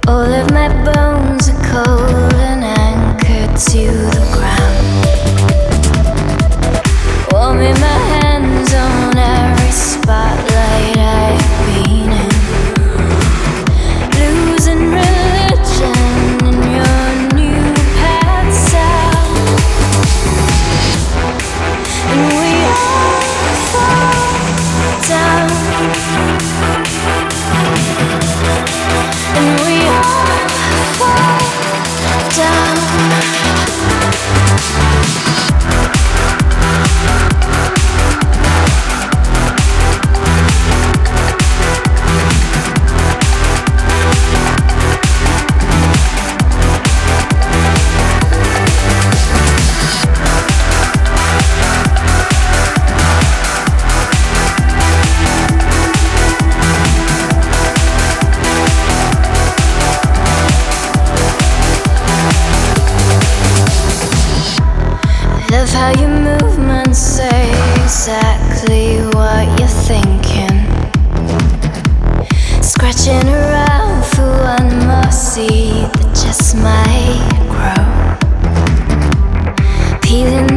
All of my bones are cold and anchored to the ground. Warming my hands on every spotlight I've been in. Losing religion in your new path south. And we all fall down. And we all fall down. Love how your movements say exactly what you're thinking. Scratching around for one more seed that just might grow. Peeling